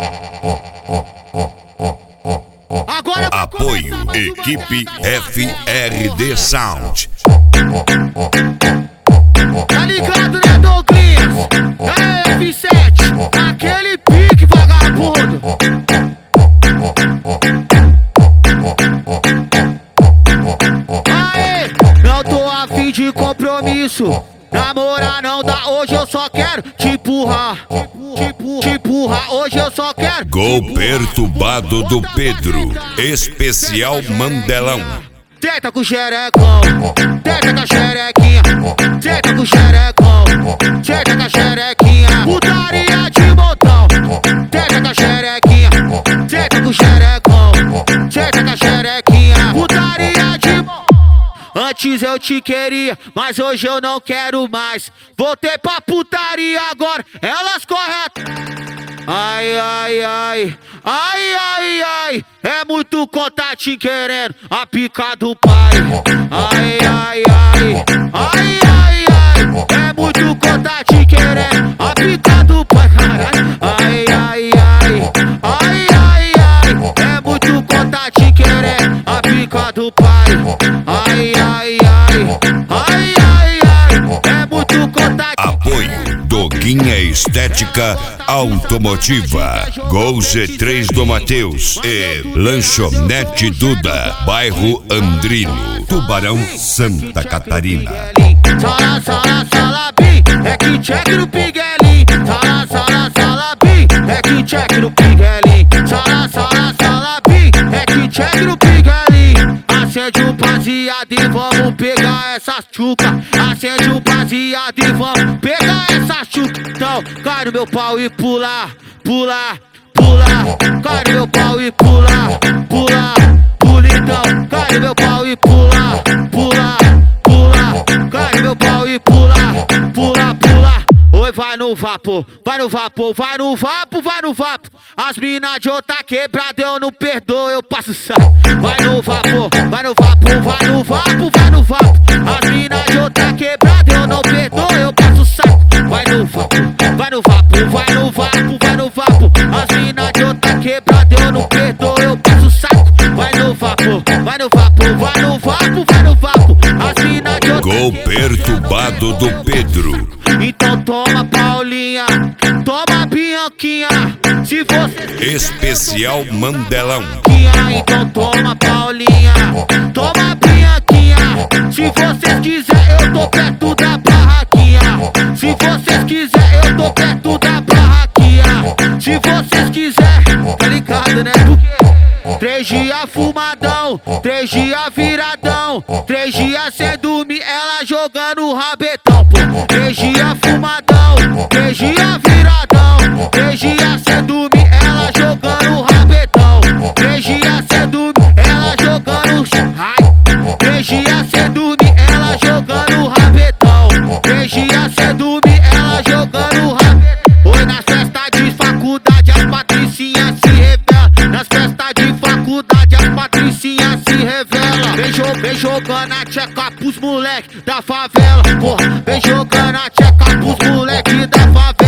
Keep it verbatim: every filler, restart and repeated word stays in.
Agora Apoio Equipe F R D Sound. Tá ligado, né, Douglas? É F sete, aquele pique vagabundo. Aê, não tô afim de compromisso. Namorar não dá, hoje eu só quero te empurrar. Te, te empurrar, hoje eu só quero. Gol perturbado do Pedro, especial Mandelão. Tenta com o xerecão, tenta com a xerequinha, tenta com o xerecão, tenta com a xerequinha. Putaria de montão, tenta com a xerequinha, tenta com o xerecão, tenta com a xerequinha. Putaria de montão. Antes eu te queria, mas hoje eu não quero mais. Voltei pra putaria agora, elas corretas. Ai, ai, ai, ai, ai, ai, é muito contatinho querendo a pica do pai. Ai, ai, ai, ai, ai, ai, é muito contatinho querendo a pica do pai, caralho. Ai, ai, ai, ai, ai, ai, é muito contatinho querendo a pica do pai. Ai, ai, ai, ai, ai, ai, é muito contatinho. Apoio Doguinha Estética Automotiva, Gol G três do Mateus e Lanchonete Duda, bairro Andrino, Tubarão, Santa Catarina. Sala, sala, sala, bi, é que check no Piguelim. Sala, sala, sala, bi, é que check no Piguelim. Sala, sala, sala, bi, é que check no Piguelim. Acende o baseado e vamos pegar essa chuca. Acende o baseado e vamos pegar essa chuca. Então, cai no meu pau e pula, pula, pula. Cai no meu pau e pula, pula, pula. Então, cai no meu pau e pula, pula, pula. Cai no meu pau e pula, pula, pula. Oi, vai no vapor, vai no vapor, vai no vapor, vai no vapor. As mina de outra quebrada eu não perdoo, eu passo saco. Vai no vapor, vai no vapor, vai no vapor, vai no vapor. As mina de outra quebrada eu não perdoo, eu passo saco. Vai no vapor, vai no vapor, vai no vapor, vai no vapor. As mina de outra quebrada eu não perdoo, eu passo saco. Vai no vapor, vai no vapor, vai no vapor, vai no vapor. As mina de outra Gol perturbado do Pedro. Então toma Paulinha, toma Bianquinha, se você... Especial Mandelão. Então toma Paulinha, toma Bianquinha, se vocês quiser eu tô perto da barraquinha. Se vocês quiser eu tô perto da barraquinha. Se vocês quiser, tá ligado, né? Três dias fumadão, três dias viradão, três dias sem dormir, ela jogando rabetão, pô. Três dias fumadão, três dias viradão, três dias sem dormir, ela jogando rabetão. Três dias sem dormir, ela jogando ai. Três dias sem dormir, ela jogando rabetão. Três dias sem dormir, ela jogando rabetão. Oi, nas festas de faculdade as patricinhas se revelam. Nas festas de faculdade as patricinhas se revelam. Vem, jo vem jogando a tcheca pros moleque da favela, porra. Vem jogando a tcheca pros moleque da favela.